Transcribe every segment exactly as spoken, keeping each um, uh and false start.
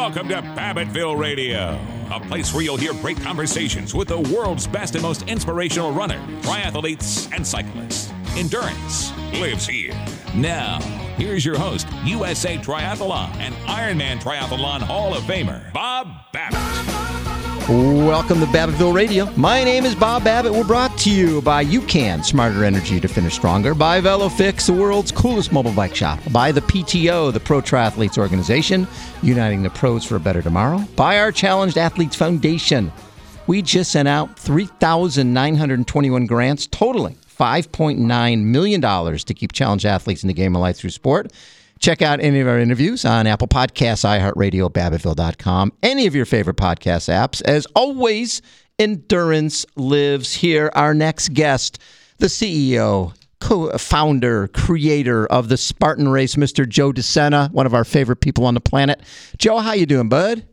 Welcome to Babbittville Radio, a place where you'll hear great conversations with the world's best and most inspirational runners, triathletes, and cyclists. Endurance lives here. Now, here's your host, U S A Triathlon and Ironman Triathlon Hall of Famer, Bob Babbitt. Welcome to Babbittville Radio. My name is Bob Babbitt. We're brought to you by UCAN, Smarter Energy to Finish Stronger, by VeloFix, the world's coolest mobile bike shop, by the P T O, the Pro Triathletes Organization, uniting the pros for a better tomorrow, by our Challenged Athletes Foundation. We just sent out three thousand nine hundred twenty-one grants, totaling five point nine million dollars to keep challenged athletes in the game of life through sport. Check out any of our interviews on Apple Podcasts, iHeartRadio, Babbittville dot com, any of your favorite podcast apps. As always, endurance lives here. Our next guest, the C E O, co-founder, creator of the Spartan Race, Mister Joe DeSena, one of our favorite people on the planet. Joe, how you doing, bud?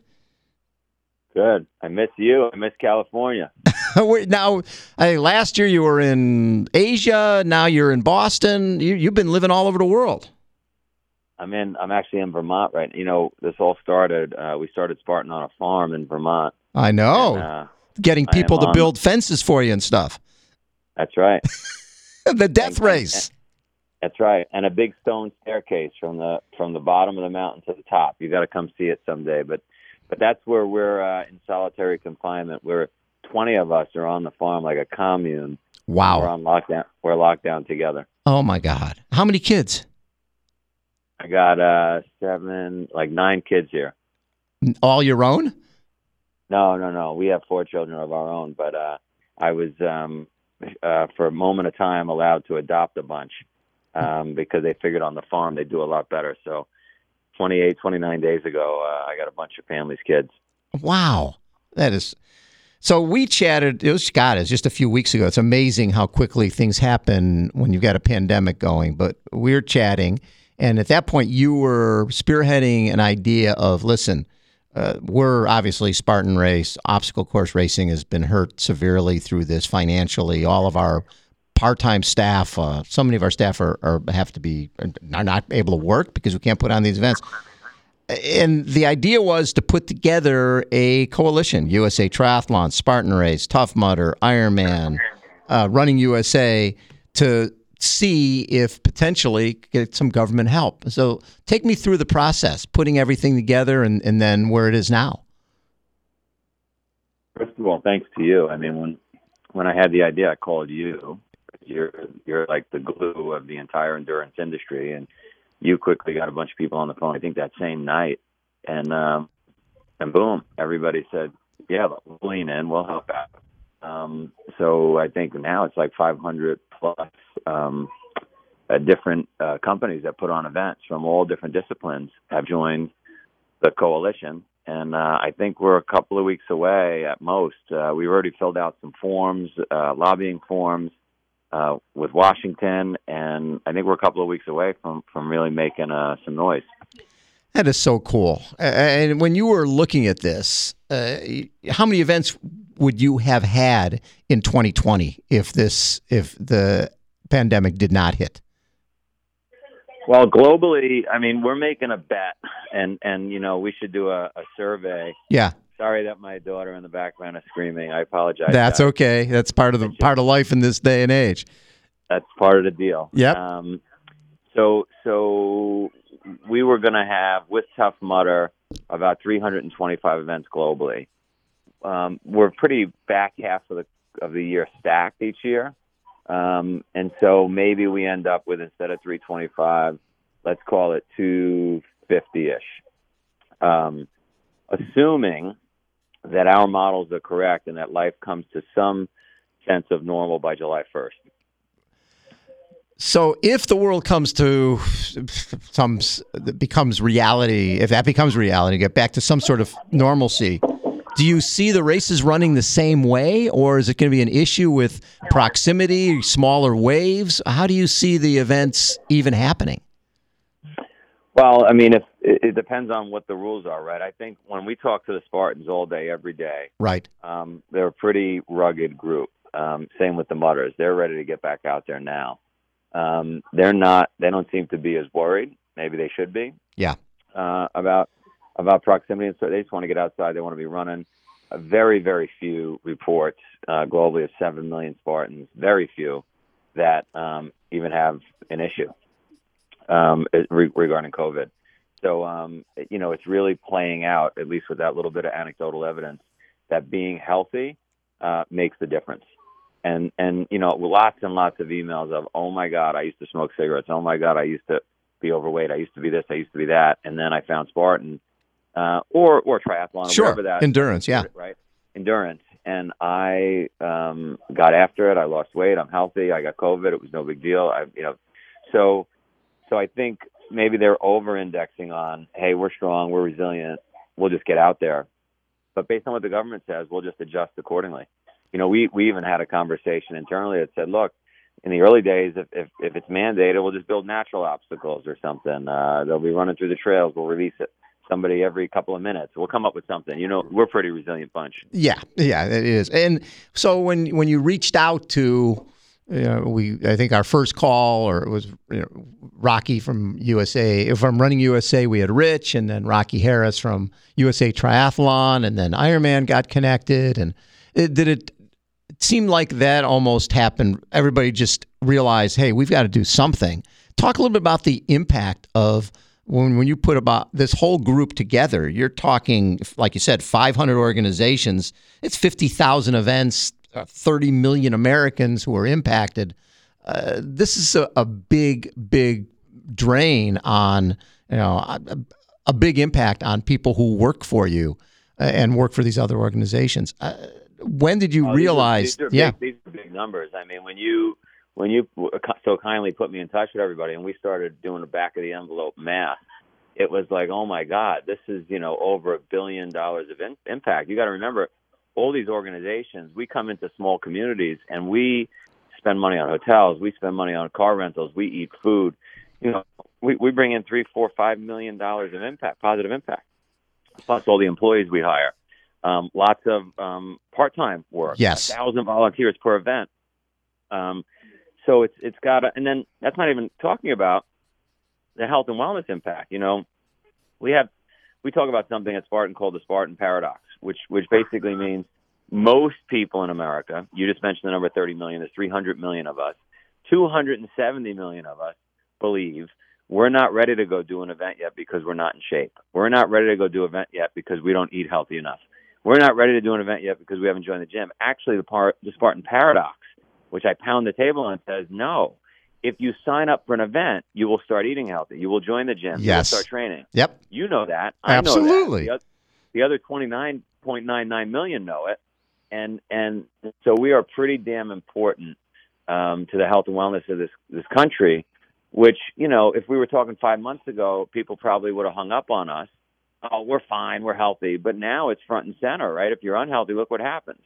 Good. I miss you. I miss California. Now, I think last year you were in Asia. Now you're in Boston. You, you've been living all over the world. I'm in. I'm actually in Vermont right now. You know, this all started. Uh, we started Spartan on a farm in Vermont. I know. And, uh, Getting people to on, build fences for you and stuff. That's right. The death and, race. And, that's right. And a big stone staircase from the from the bottom of the mountain to the top. You got to come see it someday. But but that's where we're uh, in solitary confinement. We're twenty of us are on the farm like a commune. Wow. We're on lockdown. We're locked down together. Oh my God. How many kids? I got uh, seven, like nine kids here. All your own? No, no, no. We have four children of our own, but uh, I was, um, uh, for a moment of time, allowed to adopt a bunch um, because they figured on the farm they do a lot better. So twenty-eight, twenty-nine days ago, uh, I got a bunch of family's kids. Wow. That is... So we chatted, it was, God, it was just a few weeks ago. It's amazing how quickly things happen when you've got a pandemic going. But we were chatting, and at that point, you were spearheading an idea of, listen, uh, we're obviously Spartan Race, obstacle course racing has been hurt severely through this financially. All of our part-time staff, uh, so many of our staff are, are have to be are not able to work because we can't put on these events. And the idea was to put together a coalition: U S A Triathlon, Spartan Race, Tough Mudder, Ironman, uh, Running U S A, to see if potentially get some government help. So take me through the process, putting everything together and, and then where it is now. First of all, thanks to you. I mean, when when I had the idea, I called you. You're you're like the glue of the entire endurance industry, and you quickly got a bunch of people on the phone, I think that same night. And um, and boom, everybody said, yeah, we'll lean in, we'll help out. Um, so I think now it's like five hundred plus um, uh, different uh, companies that put on events from all different disciplines have joined the coalition. And uh, I think we're a couple of weeks away at most. Uh, we've already filled out some forms, uh, lobbying forms uh, with Washington, and I think we're a couple of weeks away from, from really making uh, some noise. That is so cool. And when you were looking at this, uh, how many events would you have had in twenty twenty if this if the pandemic did not hit? Well, globally, I mean, we're making a bet, and, and you know, we should do a, a survey. Yeah. Sorry that my daughter in the background is screaming. I apologize. That's okay. That's part of the part of life in this day and age. That's part of the deal. Yep. Um, so so we were going to have, with Tough Mudder, about three hundred twenty-five events globally. Um, we're pretty back half of the of the year stacked each year. Um, and so maybe we end up with, instead of three twenty-five, let's call it two fifty-ish. Um, assuming that our models are correct and that life comes to some sense of normal by July first. So if the world comes to some, becomes reality, if that becomes reality, get back to some sort of normalcy, do you see the races running the same way, or is it going to be an issue with proximity, smaller waves? How do you see the events even happening? Well, I mean, if, it depends on what the rules are, right? I think when we talk to the Spartans all day, every day, right, um, they're a pretty rugged group. Um, same with the Mudders. They're ready to get back out there now. Um, they're not, they don't seem to be as worried. Maybe they should be. Yeah. Uh, about about proximity, and so they just want to get outside. They want to be running. A very, very few reports uh, globally of seven million Spartans. Very few that um, even have an issue um, re- regarding COVID. So, um, you know, it's really playing out, at least with that little bit of anecdotal evidence, that being healthy uh, makes the difference. And, and you know, lots and lots of emails of, oh, my God, I used to smoke cigarettes. Oh, my God, I used to be overweight. I used to be this. I used to be that. And then I found Spartan uh, or or triathlon sure. or whatever that. Endurance, yeah. Right? Endurance. And I um, got after it. I lost weight. I'm healthy. I got COVID. It was no big deal. I, you know, so so I think maybe they're over-indexing on, hey, we're strong, we're resilient, we'll just get out there. But based on what the government says, we'll just adjust accordingly. You know, we, we even had a conversation internally that said, look, in the early days, if, if, if it's mandated, we'll just build natural obstacles or something. Uh, they'll be running through the trails. We'll release it. Somebody every couple of minutes. We'll come up with something. You know, we're a pretty resilient bunch. Yeah, yeah, it is. And so when when you reached out to, you know, we I think our first call, or it was you know, Rocky from U S A, from Running U S A, we had Rich, and then Rocky Harris from U S A Triathlon, and then Ironman got connected. And it, did it, it seemed like that almost happened. Everybody just realized, hey, we've got to do something. Talk a little bit about the impact of When when you put about this whole group together. You're talking, like you said, five hundred organizations. It's fifty thousand events, uh, thirty million Americans who are impacted. Uh, this is a, a big, big drain on, you know, a, a big impact on people who work for you uh, and work for these other organizations. Uh, when did you oh, realize? These are, these are yeah, big, these are big numbers. I mean, when you when you so kindly put me in touch with everybody, and we started doing the back of the envelope math, it was like, oh my God, this is, you know, over a billion dollars of in, impact. You got to remember, all these organizations, we come into small communities and we spend money on hotels, we spend money on car rentals, we eat food. You know, we, we bring in three, four, five million dollars of impact, positive impact, plus all the employees we hire. Um, lots of um, part-time work. Yes. A thousand volunteers per event. Um, so it's it's got to, and then that's not even talking about the health and wellness impact. You know, we have we talk about something at Spartan called the Spartan paradox, which which basically means most people in America, you just mentioned the number thirty million, there's three hundred million of us, two hundred seventy million of us believe we're not ready to go do an event yet because we're not in shape. We're not ready to go do an event yet because we don't eat healthy enough. We're not ready to do an event yet because we haven't joined the gym. Actually, the, part, the Spartan paradox, which I pound the table on, says no. If you sign up for an event, you will start eating healthy. You will join the gym. Yes. You will start training. Yep. You know that. I Absolutely. know that. The other twenty-nine point nine nine million know it. And and so we are pretty damn important um, to the health and wellness of this, this country, which, you know, if we were talking five months ago, people probably would have hung up on us. Oh, we're fine, we're healthy. But now it's front and center, right? If you're unhealthy, look what happens.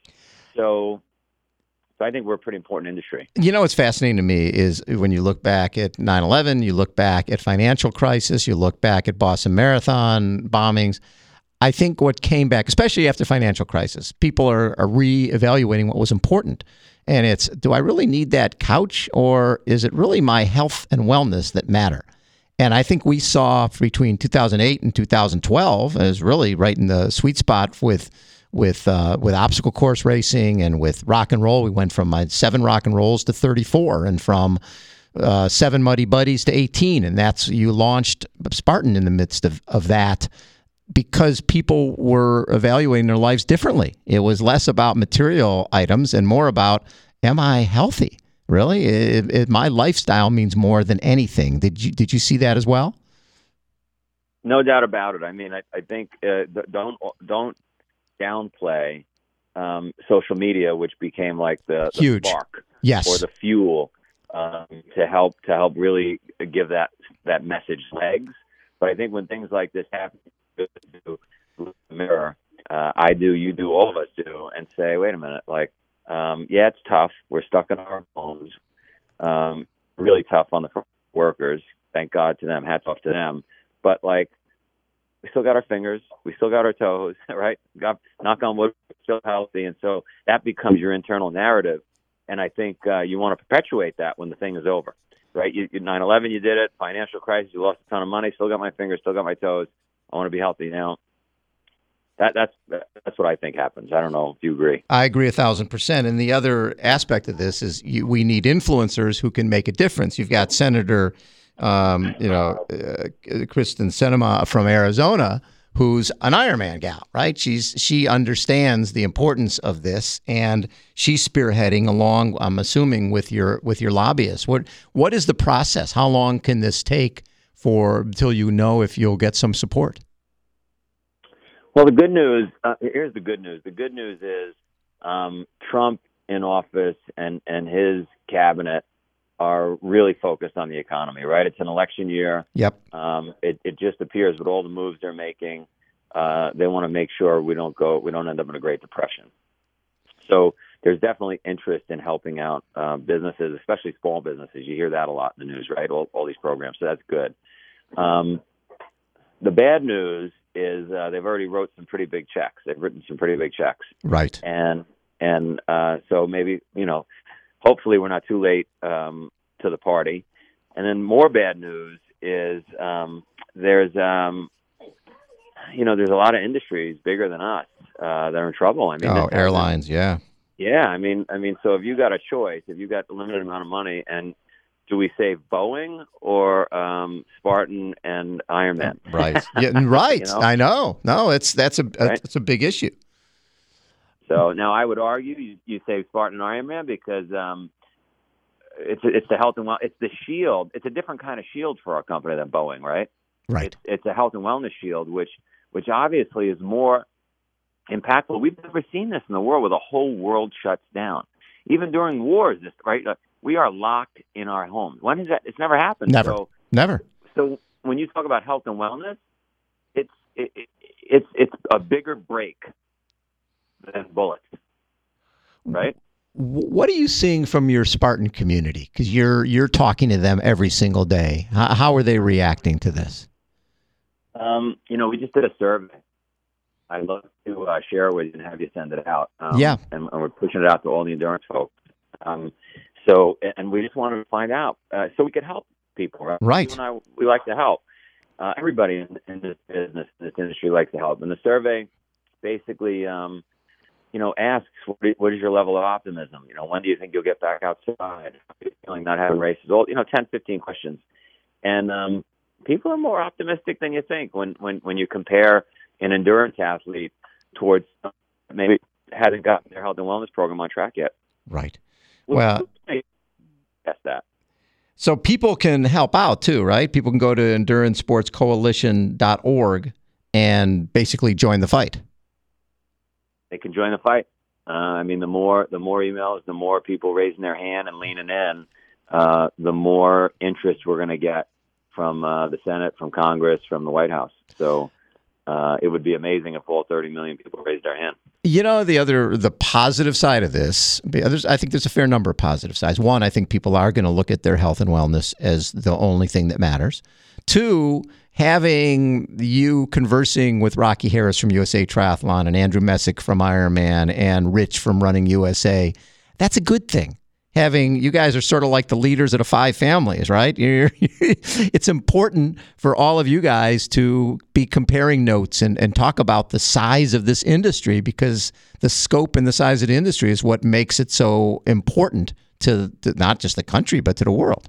So So I think we're a pretty important industry. You know what's fascinating to me is when you look back at nine eleven, you look back at financial crisis, you look back at Boston Marathon bombings. I think what came back, especially after financial crisis, people are, are reevaluating what was important. And it's, do I really need that couch, or is it really my health and wellness that matter? And I think we saw between two thousand eight and two thousand twelve as really right in the sweet spot with with uh, with obstacle course racing and with rock and roll. We went from uh, seven rock and rolls to thirty-four, and from uh, seven Muddy Buddies to eighteen. And that's, you launched Spartan in the midst of, of that because people were evaluating their lives differently. It was less about material items and more about, am I healthy? Really? It, it, my lifestyle means more than anything. Did you did you see that as well? No doubt about it. I mean, I, I think uh, don't don't downplay um, social media, which became like the, the Huge. spark, Yes, or the fuel um, to help to help really give that that message legs. But I think when things like this happen, look in the mirror, uh, I do, you do, all of us do, and say, wait a minute, like. Um, yeah, it's tough. We're stuck in our homes. Um, really tough on the workers. Thank God to them. Hats off to them. But like, we still got our fingers. We still got our toes. Right? Got, knock on wood. We're still healthy, and so that becomes your internal narrative. And I think uh, you want to perpetuate that when the thing is over. Right? You, nine eleven, you did it. Financial crisis, you lost a ton of money. Still got my fingers. Still got my toes. I want to be healthy. Now, that that's that's what I think happens. I don't know if you agree. I agree a thousand percent. And the other aspect of this is you, we need influencers who can make a difference. You've got Senator, um, you know, uh, Kristen Sinema from Arizona, who's an Ironman gal, right? She's she understands the importance of this, and she's spearheading along, I'm assuming, with your with your lobbyists. What what is the process? How long can this take for until you know if you'll get some support? Well, the good news, uh, here's the good news. The good news is um, Trump in office and, and his cabinet are really focused on the economy, right? It's an election year. Yep. Um, it, it just appears with all the moves they're making, uh, they want to make sure we don't go, we don't end up in a Great Depression. So there's definitely interest in helping out uh, businesses, especially small businesses. You hear that a lot in the news, right? All, all these programs. So that's good. Um, the bad news is uh, they've already wrote some pretty big checks. They've written some pretty big checks. Right. And and uh, so maybe, you know, hopefully we're not too late um, to the party. And then more bad news is um, there's, um, you know, there's a lot of industries bigger than us uh, that are in trouble. I mean, oh, airlines, yeah. Yeah, I mean, I mean, so if you got a choice, if you got a limited amount of money, and do we save Boeing or um, Spartan and Ironman? Right. Yeah, right. You know? I know. No, it's that's a Right? it's a big issue. So now I would argue you, you save Spartan and Ironman because um, it's it's the health and well, it's the shield. It's a different kind of shield for our company than Boeing, right? Right. It's, it's a health and wellness shield, which which obviously is more impactful. We've never seen this in the world where the whole world shuts down. Even during wars, this right. We are locked in our homes. When is that? It's never happened. Never. So, Never. So when you talk about health and wellness, it's it, it, it's it's a bigger break than bullets, right? What are you seeing from your Spartan community? Because you're you're talking to them every single day. How, how are they reacting to this? Um, you know, we just did a survey. I'd love to uh, share it with you and have you send it out. Um, Yeah. And, and we're pushing it out to all the endurance folks. Um, So, and we just wanted to find out uh, so we could help people. Right. Right. You and I, we like to help. Uh, everybody in, in this business, in this industry, likes to help. And the survey basically, um, you know, asks what is, what is your level of optimism? You know, when do you think you'll get back outside? How are you feeling not having races? All you know, ten, fifteen questions. And um, people are more optimistic than you think when when when you compare an endurance athlete towards maybe hasn't gotten their health and wellness program on track yet. Right. Well, that's that. So people can help out too, right? People can go to endurance sports coalition dot org and basically join the fight. They can join the fight. Uh, I mean, the more the more emails, the more people raising their hand and leaning in, uh, the more interest we're going to get from uh, the Senate, from Congress, from the White House. So uh, it would be amazing if all thirty million people raised their hand. You know, the other, the positive side of this, there's, I think there's a fair number of positive sides. One, I think people are going to look at their health and wellness as the only thing that matters. Two, having you conversing with Rocky Harris from U S A Triathlon and Andrew Messick from Ironman and Rich from Running U S A, that's a good thing. Having you guys are sort of like the leaders of the five families, right? You're, it's important for all of you guys to be comparing notes and, and talk about the size of this industry, because the scope and the size of the industry is what makes it so important to, to not just the country, but to the world.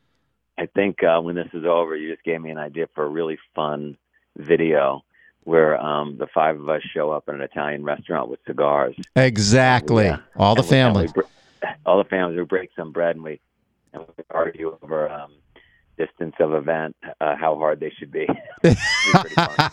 I think uh, when this is over, you just gave me an idea for a really fun video where um, the five of us show up at an Italian restaurant with cigars. Exactly. Yeah. All the families. All the families would break some bread, and we, and we argue over um, distance of event, uh, how hard they should be. Pretty fun.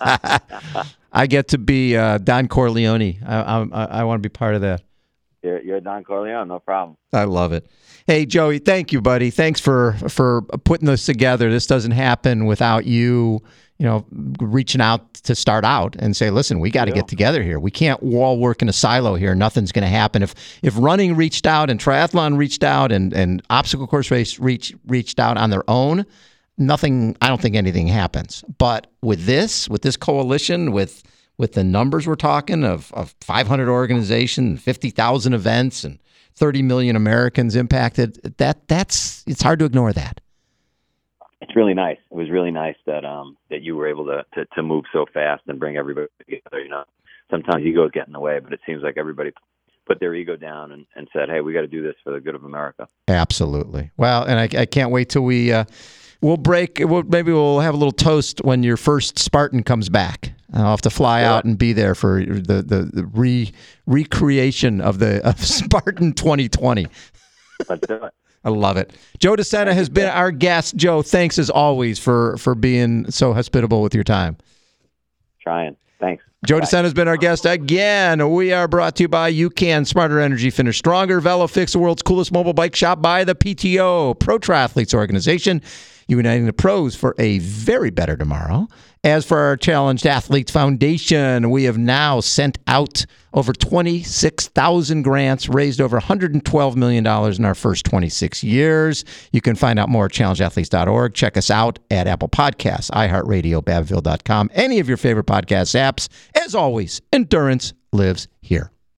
I get to be uh, Don Corleone. I, I, I want to be part of that. You're, you're Don Corleone, no problem. I love it. Hey, Joey, thank you, buddy. Thanks for for putting this together. This doesn't happen without you, you know, reaching out to start out and say, listen, we got to Yeah. get together here. We can't all work in a silo here. Nothing's going to happen. If if running reached out and triathlon reached out and, and obstacle course race reach, reached out on their own, nothing, I don't think anything happens. But with this, with this coalition, with with the numbers we're talking of, of five hundred organizations, fifty thousand events, and thirty million Americans impacted, that that's it's hard to ignore that. it's really nice. It was really nice that um that you were able to, to to move so fast and bring everybody together. You know, sometimes egos get in the way, but it seems like everybody put their ego down and, and said, "Hey, we got to do this for the good of America." Absolutely. Well, and I, I can't wait till we uh, we'll break. We'll, maybe we'll have a little toast when your first Spartan comes back. I'll have to fly yeah. out and be there for the the, the re recreation of the of Spartan twenty twenty. Let's do it. I love it. Joe DeSena has been our guest. Joe, thanks as always for for being so hospitable with your time. Trying. Thanks. Joe DeSena has been our guest again. We are brought to you by UCAN, Smarter Energy, Finish Stronger, VeloFix, the world's coolest mobile bike shop, by the P T O, Pro Triathletes Organization, uniting the pros for a very better tomorrow. As for our Challenged Athletes Foundation, we have now sent out over twenty-six thousand grants, raised over one hundred twelve million dollars in our first twenty-six years. You can find out more at challenge athletes dot org. Check us out at Apple Podcasts, iHeartRadio, Babville dot com, any of your favorite podcast apps. As always, endurance lives here.